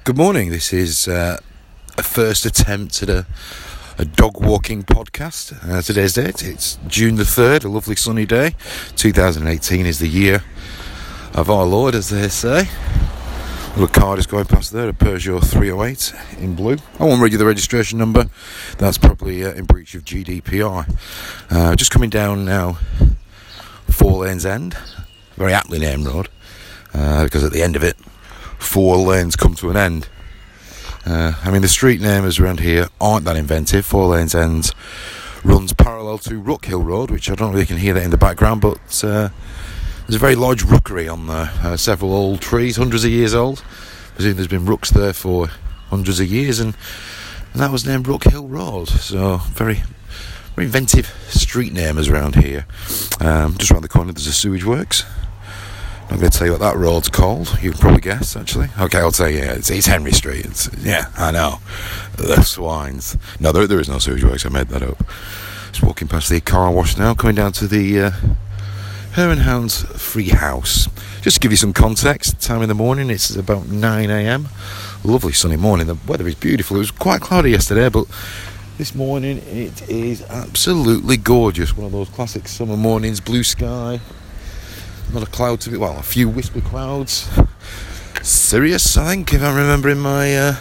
Good morning. This is a first attempt at a dog walking podcast. Today's date, it's June the 3rd, a lovely sunny day. 2018 is the year of our Lord, as they say. A little car is going past there, a Peugeot 308 in blue. I won't read you the registration number. That's probably in breach of GDPR. Just coming down now, Four Lanes End, very aptly named road, because at the end of it, 4 lanes come to an end. The street names around here aren't that inventive. 4 Lanes End runs parallel to Rookhill Road, which I don't know if you can hear that in the background, but there's a very large rookery on there. Several old trees, hundreds of years old. I presume there's been rooks there for hundreds of years, and that was named Rookhill Road. So very, very inventive street names around here. Just around the corner there's a sewage works. I'm going to tell you what that road's called. You can probably guess, actually. Okay, I'll tell you. It's Henry Street. I know. The swines. No, there is no sewage works. I made that up. Just walking past the car wash now, coming down to the Hare and Hounds Free House. Just to give you some context, time in the morning, it's about 9 a.m. Lovely sunny morning. The weather is beautiful. It was quite cloudy yesterday, but this morning it is absolutely gorgeous. One of those classic summer mornings, blue sky. Not a cloud to be, a few wispy clouds. Sirius, I think, if I'm remembering my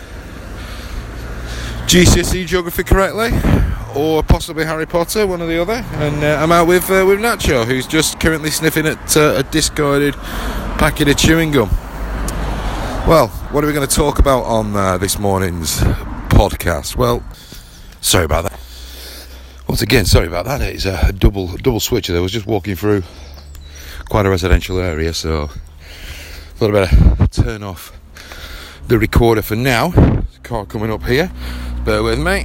GCSE geography correctly, or possibly Harry Potter, one or the other. And I'm out with Nacho, who's just currently sniffing at a discarded packet of chewing gum. Well, what are we going to talk about on this morning's podcast? Well, sorry about that. Once again, sorry about that. It's a double switcher. I was just walking through quite a residential area, so I thought I'd better turn off the recorder for now. There's a car coming up here, bear with me.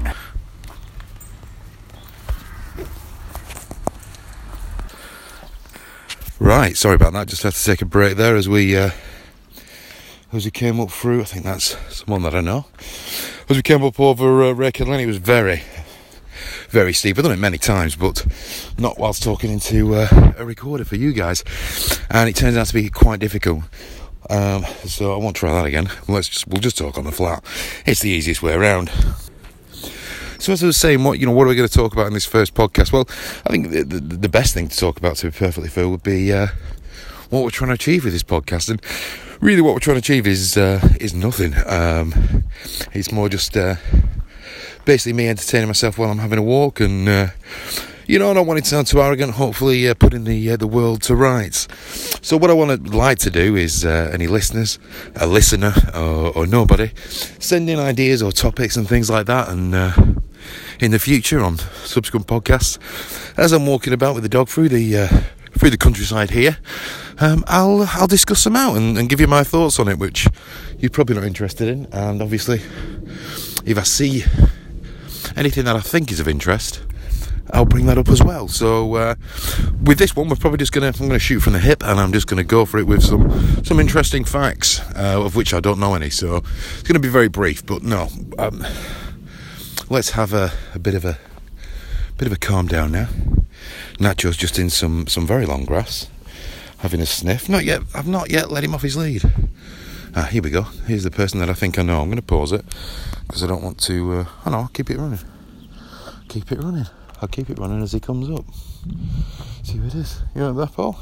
Right, sorry about that, just had to take a break there as we came up through. I think that's someone that I know. As we came up over Raken Lane, it was very, very steep. I've done it many times, but not whilst talking into a recorder for you guys, and it turns out to be quite difficult. So I won't try that again. We'll just talk on the flat. It's the easiest way around. So as I was saying, what are we going to talk about in this first podcast? Well, I think the best thing to talk about, to be perfectly fair, would be what we're trying to achieve with this podcast. And really, what we're trying to achieve is nothing. It's more just basically me entertaining myself while I'm having a walk, and I don't want it to sound too arrogant, hopefully putting the world to rights. So what I like to do is any listeners, a listener or nobody, send in ideas or topics and things like that, and in the future on subsequent podcasts, as I'm walking about with the dog through the countryside here, I'll discuss them out and give you my thoughts on it, which you're probably not interested in. And obviously, if I see anything that I think is of interest, I'll bring that up as well. So with this one, I'm going to shoot from the hip, and I'm just going to go for it with some interesting facts, of which I don't know any. So it's going to be very brief, but no. Let's have a bit of a calm down now. Nacho's just in some very long grass, having a sniff. I've not yet let him off his lead. Here we go. Here's the person that I think I know. I'm going to pause it because I don't want to. I'll keep it running. I'll keep it running as he comes up. See who it is. You right there, Paul?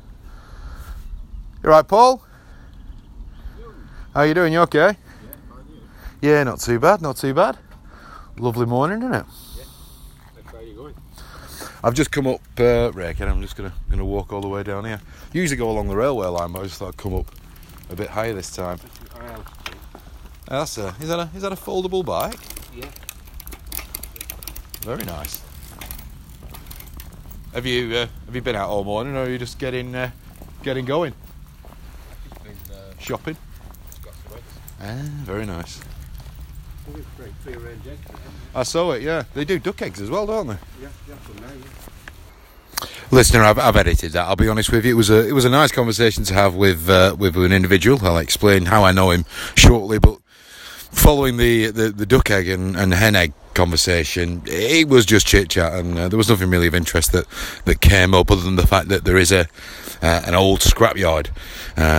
You right, Paul? How you doing? You okay? Yeah, not too bad. Lovely morning, isn't it? Yeah. Where are you going? I've just come up Raken. I'm just gonna walk all the way down here. Usually go along the railway line, but I just thought I'd come up a bit higher this time. Is that a foldable bike? Yeah. Very nice. Have you been out all morning, or are you just getting going? Shopping. Got some eggs. Very nice. Free range eggs. I saw it. Yeah, they do duck eggs as well, don't they? Yeah, some now, yeah. Listener, I've edited that. I'll be honest with you. It was a nice conversation to have with an individual. I'll explain how I know him shortly. But following the duck egg and hen egg conversation, it was just chit chat, and there was nothing really of interest that came up, other than the fact that there is an old scrapyard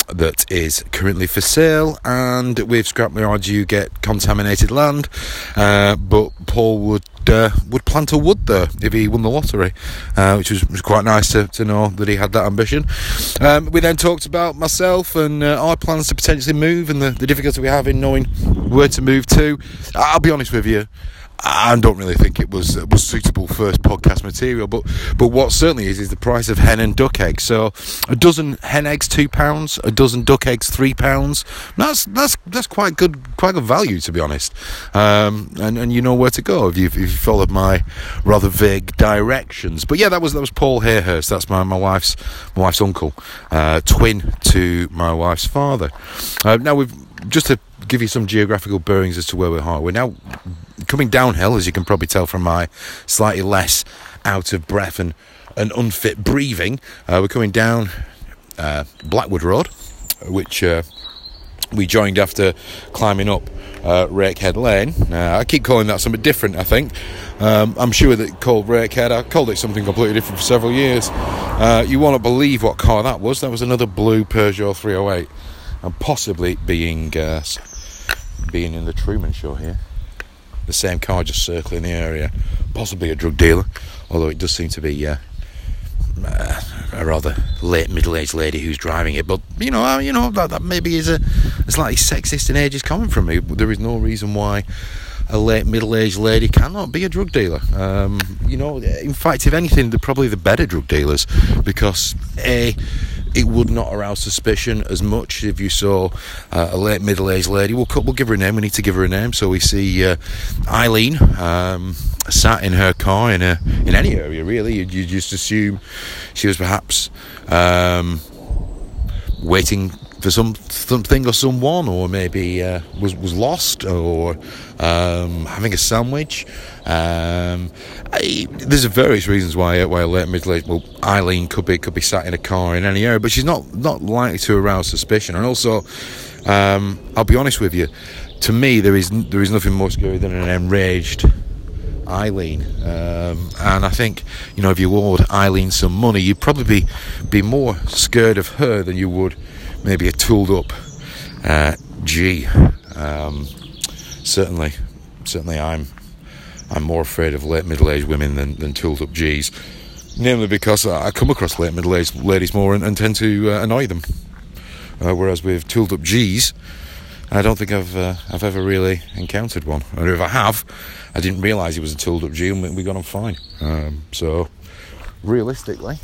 that is currently for sale, and with scrapyards you get contaminated land, but Paul would plant a wood there if he won the lottery, which was quite nice to know that he had that ambition. We then talked about myself and our plans to potentially move, and the difficulty we have in knowing where to move to. I'll be honest with you, I don't really think it was suitable first podcast material, but what certainly is the price of hen and duck eggs. So a dozen hen eggs £2, a dozen duck eggs £3. That's quite good value, to be honest. And you know where to go if you've followed my rather vague directions. But yeah, that was Paul Hayhurst. That's my wife's uncle, twin to my wife's father. Now we've just to give you some geographical bearings as to where we are. We're now coming downhill, as you can probably tell from my slightly less out of breath and unfit breathing. We're coming down Blackwood Road, which we joined after climbing up Rakehead Lane. I keep calling that something different, I think. I'm sure that called Rakehead, I called it something completely different for several years. You won't believe what car that was. That was another blue Peugeot 308, and possibly being in the Truman Show here. The same car just circling the area, possibly a drug dealer, although it does seem to be a rather late middle-aged lady who's driving it. But you know that maybe is a slightly sexist and ageist comment from me. There is no reason why a late middle-aged lady cannot be a drug dealer. In fact, if anything, they're probably the better drug dealers, because it would not arouse suspicion as much if you saw a late middle-aged lady. We'll give her a name. We need to give her a name. So we see Eileen sat in her car in any area, really. You just assume she was perhaps waiting for something or someone, or maybe was lost, or having a sandwich. There's various reasons why a late middle-aged Eileen could be sat in a car in any area, but she's not likely to arouse suspicion. And also, I'll be honest with you, to me there is nothing more scary than an enraged Eileen, and I think if you owed Eileen some money, you'd probably be more scared of her than you would maybe a tooled up G. Certainly I'm more afraid of late middle-aged women than tooled up G's, namely because I come across late middle-aged ladies more and tend to annoy them, whereas with tooled up G's, I don't think I've ever really encountered one. And if I have, I didn't realise he was a tooled up G, and we got on fine. So realistically,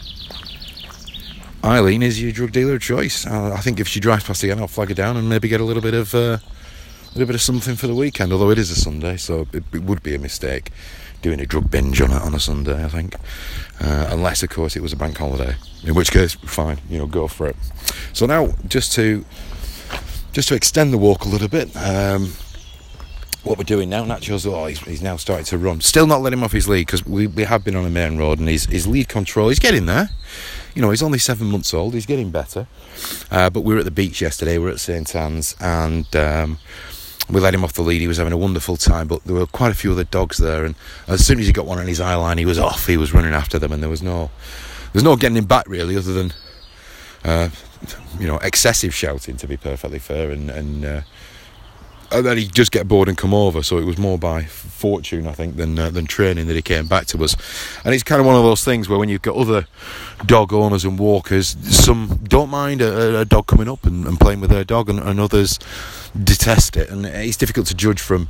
Eileen is your drug dealer of choice. I think if she drives past again, I'll flag her down and maybe get a little bit of something for the weekend. Although it is a Sunday, so it would be a mistake doing a drug binge on a Sunday, I think. Unless, of course, it was a bank holiday, in which case, fine, go for it. So now, just to extend the walk a little bit, what we're doing now, Nacho's, he's now starting to run. Still not letting him off his lead, because we have been on a main road, and his lead control, he's getting there. He's only 7 months old, he's getting better. But we were at the beach yesterday, we were at St. Anne's, and we let him off the lead. He was having a wonderful time, but there were quite a few other dogs there, and as soon as he got one on his eye line, he was off. He was running after them, and there was no getting him back, really, other than excessive shouting, to be perfectly fair, and then he'd just get bored and come over. So it was more by fortune, I think, than training that he came back to us. And it's kind of one of those things where when you've got other dog owners and walkers, some don't mind a dog coming up and playing with their dog, and others detest it. And it's difficult to judge from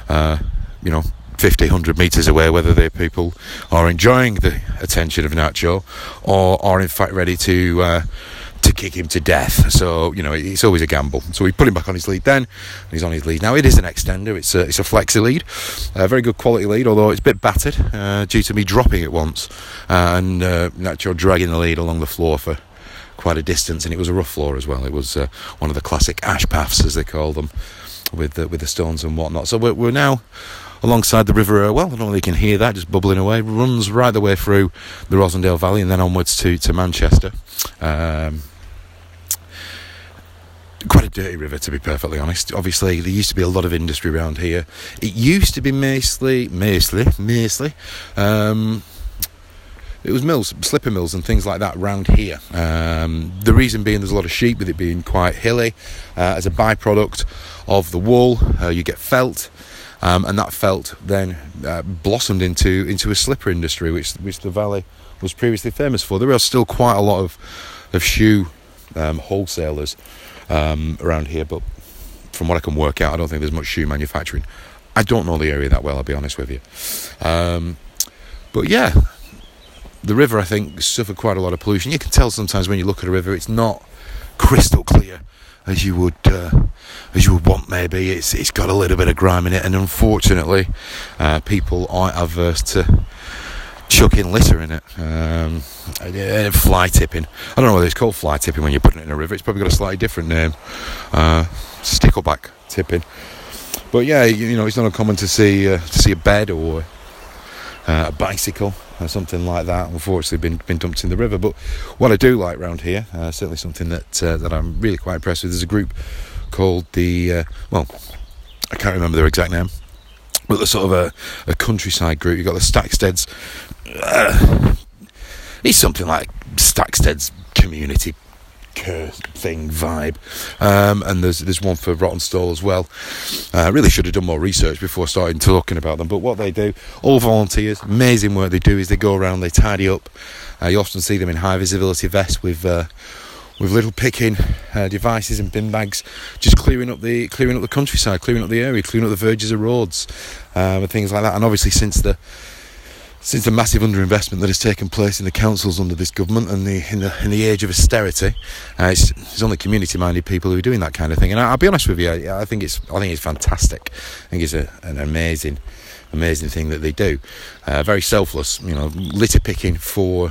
50, 100 metres away whether the people are enjoying the attention of Nacho or are in fact ready to kick him to death. So it's always a gamble. So we put him back on his lead then, and he's on his lead now. It is an extender. It's a flexi lead, a very good quality lead, although it's a bit battered due to me dropping it once and Nacho dragging the lead along the floor for quite a distance, and it was a rough floor as well. It was one of the classic ash paths, as they call them, with the stones and whatnot. So we're now alongside the River Irwell. I don't know if you can hear that, just bubbling away. Runs right the way through the Rosendale Valley and then onwards to Manchester. Quite a dirty river, to be perfectly honest. Obviously, there used to be a lot of industry around here. It used to be mostly it was mills, slipper mills and things like that around here. The reason being there's a lot of sheep, with it being quite hilly. As a byproduct of the wool, you get felt, and that felt then blossomed into a slipper industry, which the valley was previously famous for. There are still quite a lot of shoe wholesalers around here, but from what I can work out, I don't think there's much shoe manufacturing. I don't know the area that well, I'll be honest with you. But yeah, the river, I think, suffered quite a lot of pollution. You can tell sometimes when you look at a river, it's not crystal clear as you would want. Maybe it's got a little bit of grime in it, and unfortunately, people are averse to chucking litter in it. Fly tipping. I don't know whether it's called fly tipping when you're putting it in a river. It's probably got a slightly different name. Stickleback tipping. But yeah, it's not uncommon to see a bed or a bicycle or something like that, unfortunately been dumped in the river. But what I do like around here, certainly something that I'm really quite impressed with, there's a group called I can't remember their exact name, but they're sort of a countryside group. You've got the Stacksteads, it's something like Stacksteads community thing vibe, and there's one for Rottenstall as well. I really should have done more research before starting talking about them, but what they do, all volunteers, amazing work they do, is they go around, they tidy up. You often see them in high visibility vests with little picking devices and bin bags, just clearing up the countryside, clearing up the area, clearing up the verges of roads, and things like that. And obviously since the massive underinvestment that has taken place in the councils under this government, and in the age of austerity, it's only community-minded people who are doing that kind of thing. And I'll be honest with you, I think it's fantastic. I think it's an amazing thing that they do. Very selfless, litter picking for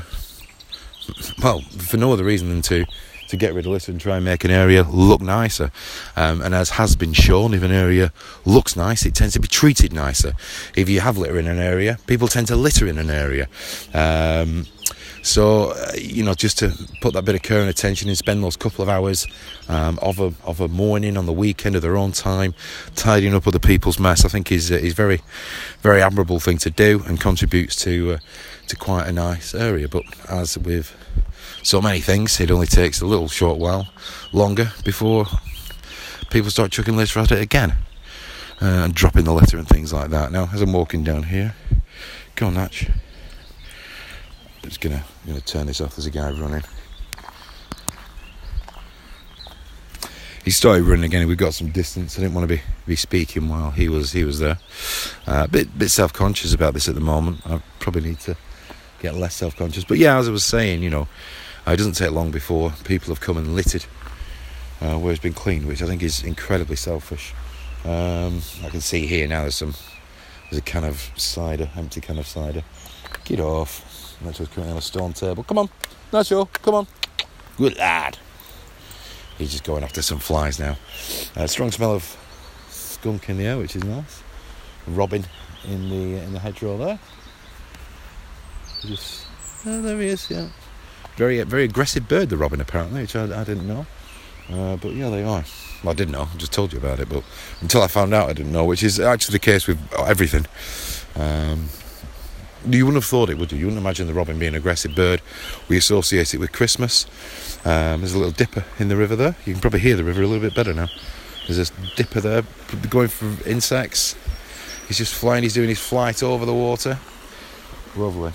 no other reason than to get rid of litter and try and make an area look nicer. And as has been shown, if an area looks nice, it tends to be treated nicer. If you have litter in an area, people tend to litter in an area. So just to put that bit of care and attention and spend those couple of hours of a morning on the weekend of their own time tidying up other people's mess, I think is very, very admirable thing to do, and contributes to quite a nice area. But as with so many things, it only takes a little short while longer before people start chucking litter at it again, and dropping the litter and things like that. Now, as I'm walking down here, go on, Natch. I'm just gonna turn this off. There's a guy running. He started running again. We've got some distance. I didn't want to be speaking while he was there. A bit self-conscious about this at the moment. I probably need to get less self-conscious. But yeah, as I was saying, it doesn't take long before people have come and littered where it's been cleaned, which I think is incredibly selfish. I can see here now there's a can of cider, empty can of cider. Get off. Nacho's currently on a stone table. Come on, Nacho, come on. Good lad. He's just going after some flies now. Strong smell of skunk in the air, which is nice. Robin in the hedgerow there. There he is. Yeah, very aggressive bird, the robin, apparently, which I didn't know. But yeah, they are. Well, I didn't know. I just told you about it, but until I found out, I didn't know. Which is actually the case with everything. You wouldn't have thought it, would you? You wouldn't imagine the robin being an aggressive bird. We associate it with Christmas. There's a little dipper in the river there. You can probably hear the river a little bit better now. There's this dipper there, going for insects. He's just flying. He's doing his flight over the water. Lovely.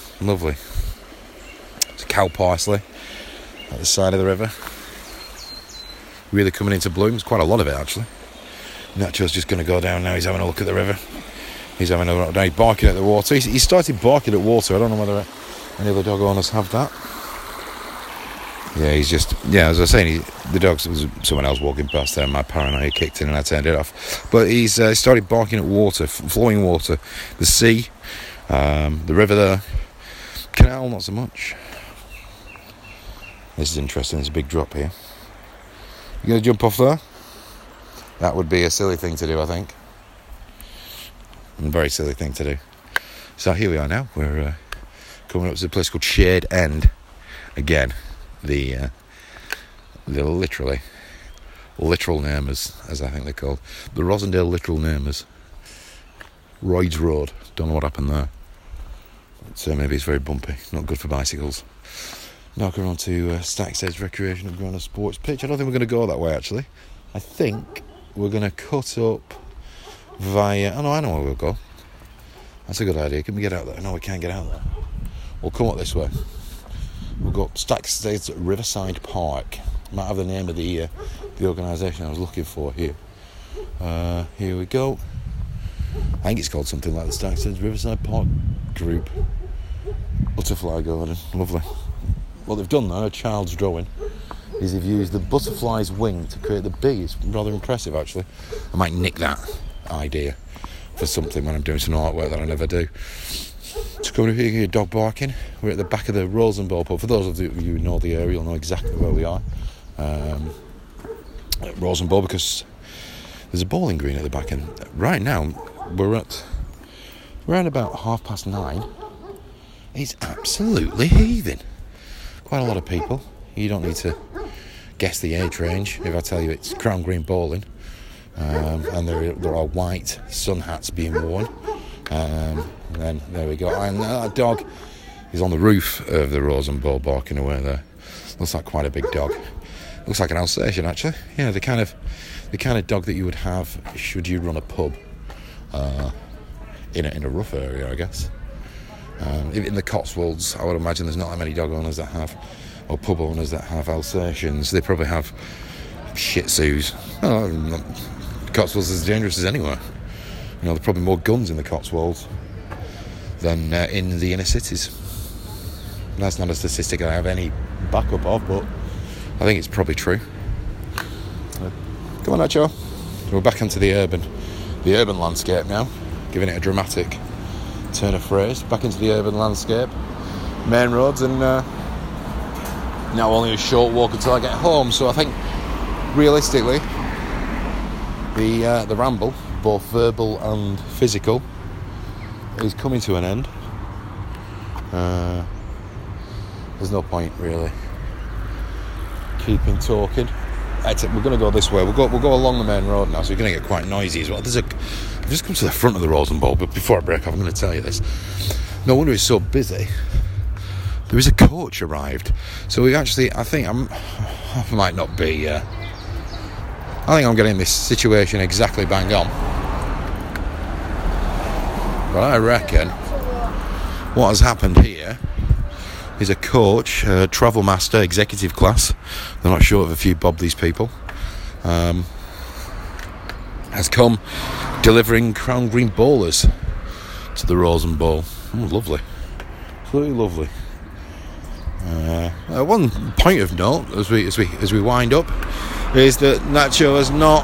It's cow parsley at the side of the river. Really coming into bloom. There's quite a lot of it, actually. Nacho's just going to go down now. He's having a look at the river. He's having a look down. He's barking at the water. He started barking at water. I don't know whether any other dog owners have that. Yeah, as I was saying, the dogs, there was someone else walking past there, and my paranoia kicked in and I turned it off. But he's started barking at water, flowing water. The sea, the river there. Canal, not so much. This is interesting. There's a big drop here. You going to jump off there? That would be a silly thing to do, I think. A very silly thing to do. So here we are now. We're coming up to a place called Shade End. Again, the literal namers, as I think they're called. The Rosendale literal namers. Royds Road. Don't know what happened there. So maybe it's very bumpy, not good for bicycles. Now we're on to Stackstead's Recreation and Ground Sports Pitch. I don't think we're going to go that way, actually. I think we're going to cut up via... Oh, no, I know where we'll go. That's a good idea. Can we get out there? No, we can't get out there. We'll come up this way. We'll go up Stackstead's Riverside Park. Might have the name of the organisation I was looking for here. Here we go. I think it's called something like the Stackstead's Riverside Park Group. Butterfly garden. Lovely. What they've done now, a child's drawing, is they've used the butterfly's wing to create the bee. It's rather impressive, actually. I might nick that idea for something when I'm doing some artwork that I never do. Just coming over here, hear dog barking. We're at the back of the Rosenball pub. For those of you who know the area, you'll know exactly where we are. At Rosenball, because there's a bowling green at the back, and right now we're at about 9:30. It's absolutely heaving. Quite a lot of people. You don't need to guess the age range if I tell you it's Crown Green Bowling, and there are white sun hats being worn. And then there we go. And that dog is on the roof of the Rosenball barking away there. Looks like quite a big dog. Looks like an Alsatian, actually. Yeah, the kind of dog that you would have should you run a pub in a rough area, I guess. In the Cotswolds, I would imagine there's not that many dog owners that have, or pub owners that have Alsatians. They probably have Shih Tzus. The Cotswolds is as dangerous as anywhere. You know, there's probably more guns in the Cotswolds than in the inner cities. That's not a statistic I have any backup of, but I think it's probably true. Come on, Nacho. We're back into the urban landscape now, giving it a dramatic turn of phrase. Back into the urban landscape, main roads, and now only a short walk until I get home. So I think, realistically, the ramble, both verbal and physical, is coming to an end. There's no point really keeping talking. We're going to go this way. We'll go along the main road now, so we're going to get quite noisy as well. I've just come to the front of the Rosenball, but before I break off, I'm going to tell you this. No wonder it's so busy. There is a coach arrived, so we actually, I think I might not be. I think I'm getting this situation exactly bang on. But I reckon what has happened here is a coach, travel master, executive class. They're not short of a few bob, these people. Has come delivering Crown Green bowlers to the Rosenball. Oh, lovely. Absolutely lovely. One point of note as we wind up is that Nacho has not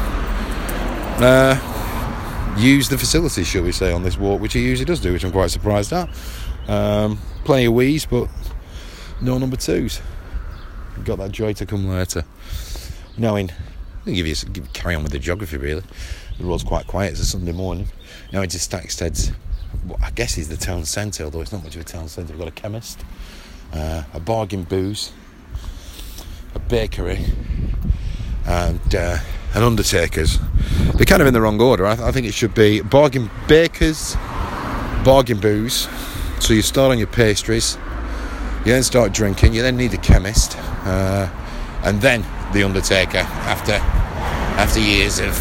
used the facilities, shall we say, on this walk, which he usually does do, which I'm quite surprised at. Plenty of wees, but no number twos. Got that joy to come later. Now carry on with the geography really. The road's quite quiet, it's a Sunday morning. Now into Stackstead's, what I guess is the town centre, although it's not much of a town centre. We've got a chemist, a bargain booze, a bakery, and an undertaker's. They're kind of in the wrong order. I think it should be bargain bakers, bargain booze. So you start on your pastries, you then start drinking, you then need the chemist, and then the undertaker after years of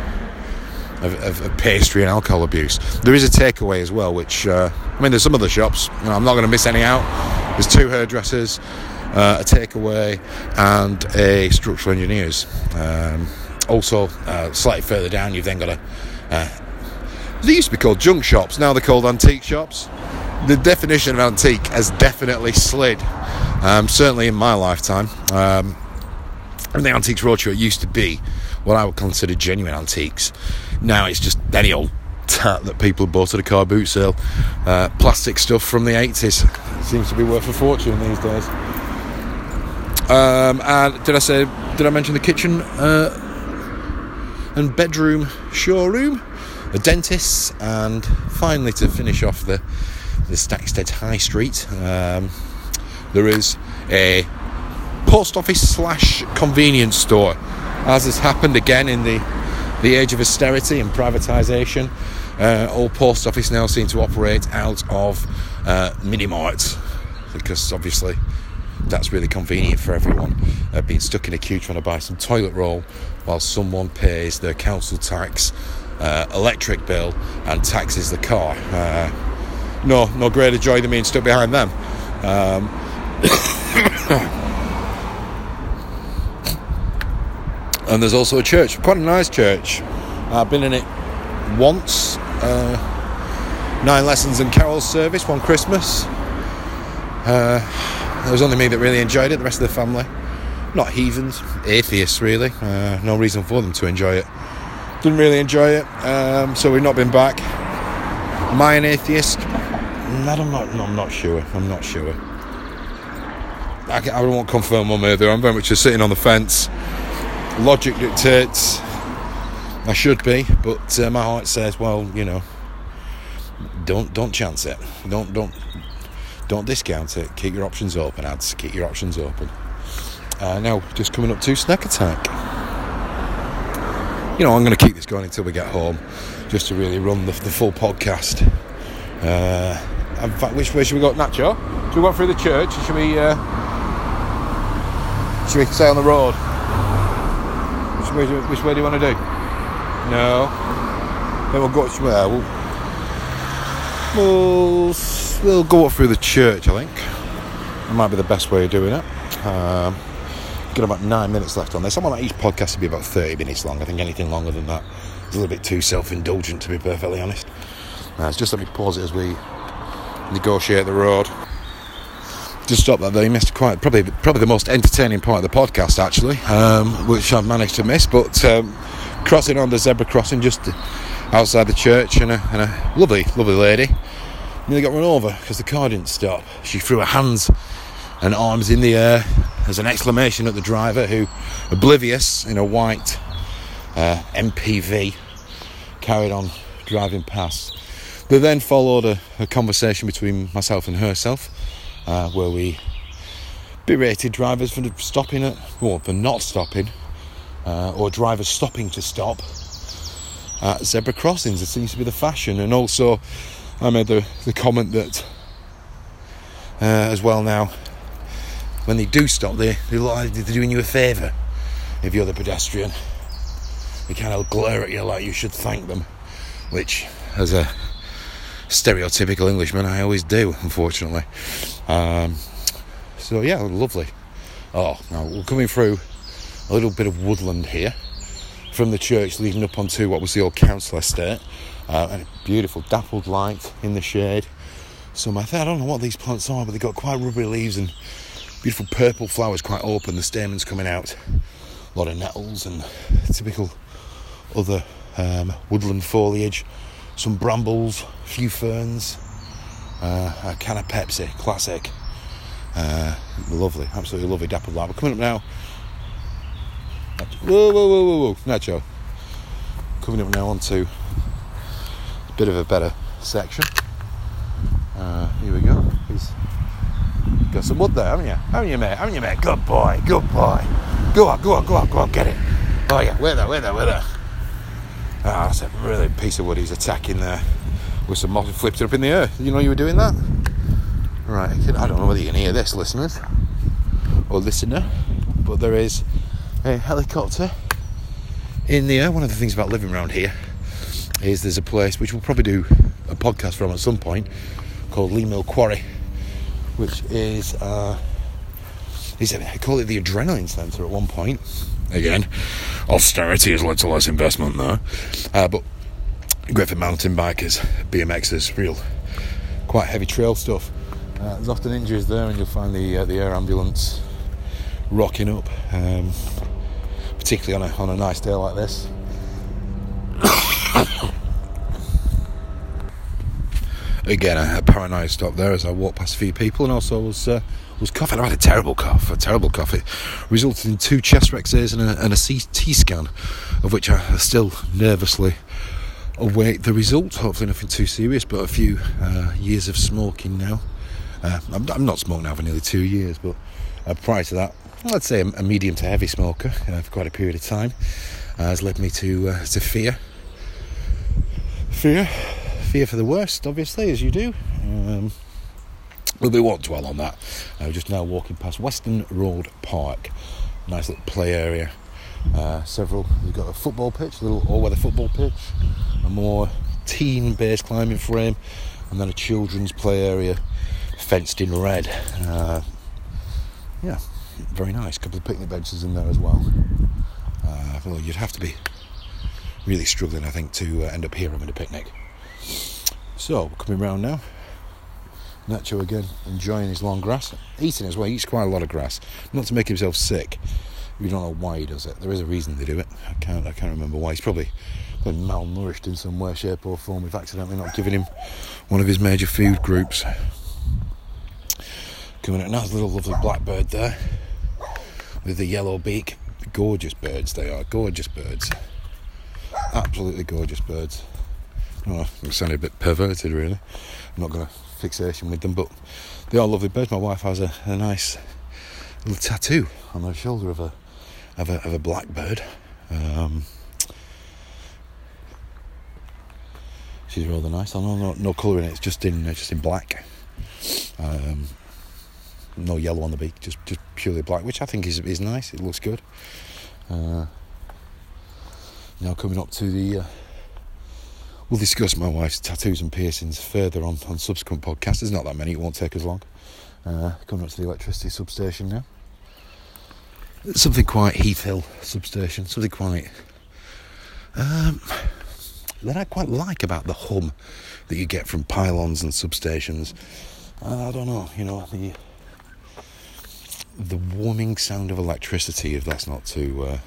pastry and alcohol abuse. There is a takeaway as well, which there's some other shops. I'm not going to miss any out. There's 2 hairdressers, a takeaway, and a structural engineers. Also, slightly further down, you've then got they used to be called junk shops. Now they're called antique shops. The definition of antique has definitely slid, certainly in my lifetime. And the Antiques Roadshow, it used to be what I would consider genuine antiques. Now it's just any old tat that people bought at a car boot sale. Plastic stuff from the 80s. It seems to be worth a fortune these days. And did I mention the kitchen and bedroom showroom, the dentists, and finally, to finish off the Stackstead High Street, there is a post office / convenience store, as has happened again in the age of austerity and privatisation. All post office now seem to operate out of mini marts, because obviously that's really convenient for everyone. Being stuck in a queue trying to buy some toilet roll while someone pays their council tax, electric bill, and taxes the car. No greater joy than being stuck behind them. And there's also a church, quite a nice church. I've been in it once. 9 lessons and carol service one Christmas. It was only me that really enjoyed it. The rest of the family, not heathens, atheists really. No reason for them to enjoy it. Didn't really enjoy it, so we've not been back. Am I an atheist? I'm not sure. I won't confirm one way or the other. I'm very much just sitting on the fence. Logic dictates I should be, but my heart says, well, you know, don't chance it. Don't discount it. Keep your options open, ads. Keep your options open. Now, just coming up to Snack Attack. You know, I'm going to keep this going until we get home, just to really run the full podcast. In fact, which way should we go, Nacho? Should we go through the church, or should we stay on the road? Which way do you want to do? No. Then we'll go. We'll go up through the church, I think. That might be the best way of doing it. Got about 9 minutes left on this. I want each podcast to be about 30 minutes long. I think anything longer than that is a little bit too self-indulgent, to be perfectly honest. It's just let me pause it as we negotiate the road. Just stop that there. You missed probably the most entertaining part of the podcast, actually, which I've managed to miss. But crossing on the zebra crossing just outside the church, and a lovely lady nearly got run over because the car didn't stop. She threw her hands and arms in the air as an exclamation at the driver, who, oblivious in a white MPV, carried on driving past. There then followed a conversation between myself and herself, where we berated drivers for not stopping, or drivers stopping to stop at zebra crossings. It seems to be the fashion. And also I made the comment that as well now, when they do stop, they look like they're doing you a favour. If you're the pedestrian, they kind of glare at you like you should thank them, which, as a stereotypical Englishman, I always do, unfortunately. So yeah, lovely. Now we're coming through a little bit of woodland here from the church, leading up onto what was the old council estate, and a beautiful dappled light in the shade. I don't know what these plants are, but they've got quite rubbery leaves and beautiful purple flowers, quite open, the stamens coming out. A lot of nettles and typical other woodland foliage, some brambles, a few ferns, a can of Pepsi, classic. Lovely, absolutely lovely dappled light. We're coming up now. Whoa, Nacho. Coming up now onto a bit of a better section. Here we go. He's got some wood there, haven't you, mate? Good boy. Go on, get it. Oh yeah, where there? That's a really piece of wood he's attacking there with some moss. Flipped it up in the air. You know you were doing that? Right, I don't know whether you can hear this, listeners or listener, but there is a helicopter in the air. One of the things about living around here is there's a place which we'll probably do a podcast from at some point, called Lee Mill Quarry, which is I call it the adrenaline centre at one point. Again, austerity has led to less investment there, but great for mountain bikers, BMXers, real quite heavy trail stuff. There's often injuries there, and you'll find the air ambulance rocking up, particularly on a nice day like this. Again, a paranoid stop there as I walked past a few people, and also was coughing. I had a terrible cough. It resulted in 2 chest X-rays and a CT scan, of which I still nervously await the result. Hopefully nothing too serious, but a few years of smoking now. I'm not smoked now for nearly 2 years, but prior to that, I'd say a medium to heavy smoker for quite a period of time, has led me to fear for the worst, obviously, as you do. But we won't dwell on that. We're just now walking past Western Road Park. Nice little play area. We've got a football pitch, a little all-weather football pitch, a more teen-based climbing frame, and then a children's play area fenced in red. Yeah, very nice. A couple of picnic benches in there as well. Well, you'd have to be really struggling, I think, to end up here having a picnic. So, we're coming round now. Nacho again, enjoying his long grass. Eating as well, he eats quite a lot of grass. Not to make himself sick. We don't know why he does it. There is a reason they do it. I can't remember why. He's probably malnourished in some way, shape or form. We've accidentally not given him one of his major food groups. Coming at nice little lovely blackbird there with the yellow beak. Gorgeous birds they are, gorgeous birds. Absolutely gorgeous birds. Oh, it sounded a bit perverted really. I'm not going to fixation with them, but they are lovely birds. My wife has a nice little tattoo on her shoulder of a blackbird. She's rather nice. I know no colour in it. It's just in black. No yellow on the beak, just purely black, which I think is nice. It looks good. Now coming up to the. We'll discuss my wife's tattoos and piercings further on subsequent podcasts. There's not that many. It won't take us long. Coming up to the electricity substation now. Something quite Heath Hill substation. Something quite that I quite like about the hum that you get from pylons and substations. I don't know, the warming sound of electricity, if that's not too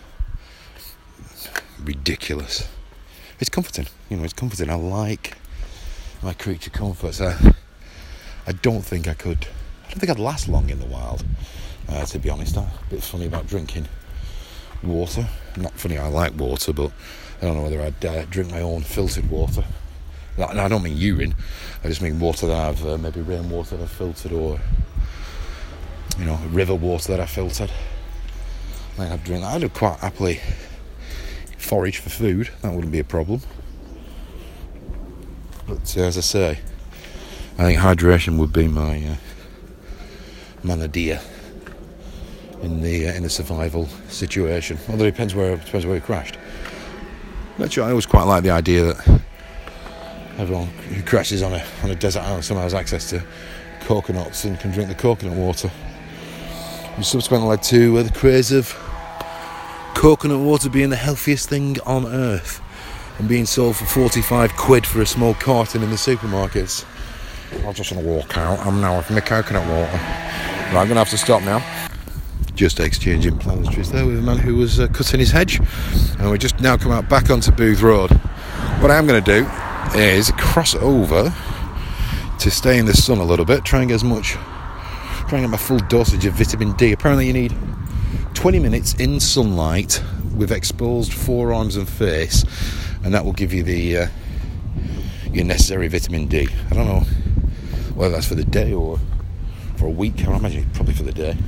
ridiculous. It's comforting, it's comforting. I like my creature comforts. I don't think I'd last long in the wild, to be honest. I'm a bit funny about drinking water. Not funny, I like water, but I don't know whether I'd drink my own filtered water. And I don't mean urine, I just mean water that I've, maybe rainwater that I've filtered, or, river water that I filtered. I think I'd drink that. I'd quite happily forage for food, that wouldn't be a problem. But as I say, I think hydration would be my nadir in the survival situation. Although it depends where we crashed. Actually, I always quite like the idea that everyone who crashes on a desert island somehow has access to coconuts and can drink the coconut water, which subsequently led to the craze of coconut water being the healthiest thing on earth and being sold for 45 quid for a small carton in the supermarkets. I'm just going to walk out. I'm now having my coconut water. Right, I'm going to have to stop now. Just exchanging pleasantries there with a man who was cutting his hedge, and we just now come out back onto Booth Road. What I'm going to do is cross over to stay in the sun a little bit, try and get my full dosage of vitamin D. Apparently you need 20 minutes in sunlight with exposed forearms and face, and that will give you the your necessary vitamin D. I don't know whether that's for the day or for a week. I imagine it's probably for the day.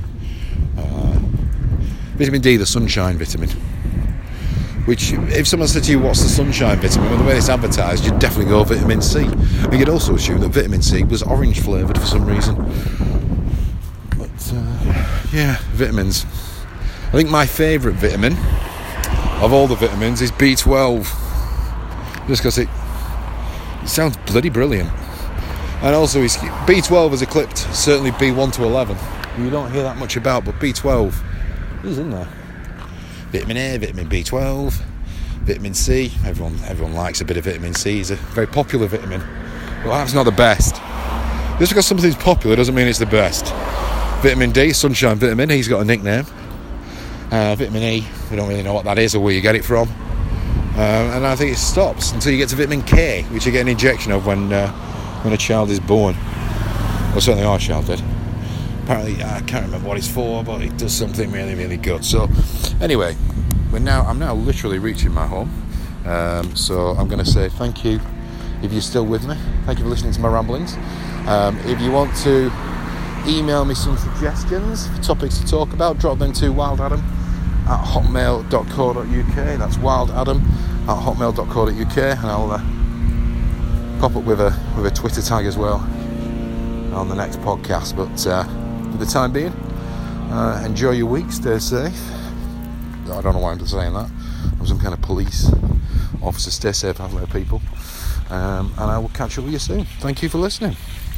Vitamin D, the sunshine vitamin, which, if someone said to you, what's the sunshine vitamin, well, the way it's advertised, you'd definitely go vitamin C. And you'd also assume that vitamin C was orange flavoured for some reason. But yeah, vitamins. I think my favourite vitamin of all the vitamins is B12, just because it sounds bloody brilliant. And also B12 has eclipsed certainly B1 to 11. You don't hear that much about, but B12 is in there. Vitamin A, vitamin B12, vitamin C. Everyone likes a bit of vitamin C. It's a very popular vitamin. But that's not the best. Just because something's popular doesn't mean it's the best. Vitamin D, sunshine vitamin, he's got a nickname. Vitamin E, we don't really know what that is or where you get it from. And I think it stops until you get to vitamin K, which you get an injection of when a child is born. Well, certainly our child did. Apparently, I can't remember what it's for, but it does something really, really good. So, anyway, I'm now literally reaching my home. So I'm going to say thank you if you're still with me. Thank you for listening to my ramblings. If you want to email me some suggestions for topics to talk about, drop them to wildadam@hotmail.co.uk. That's wildadam@hotmail.co.uk, and I'll pop up with a Twitter tag as well. on the next podcast. But for the time being, enjoy your week, stay safe. I don't know why I'm saying that. I'm some kind of police officer. Stay safe out there, people. And I will catch up with you soon. Thank you for listening.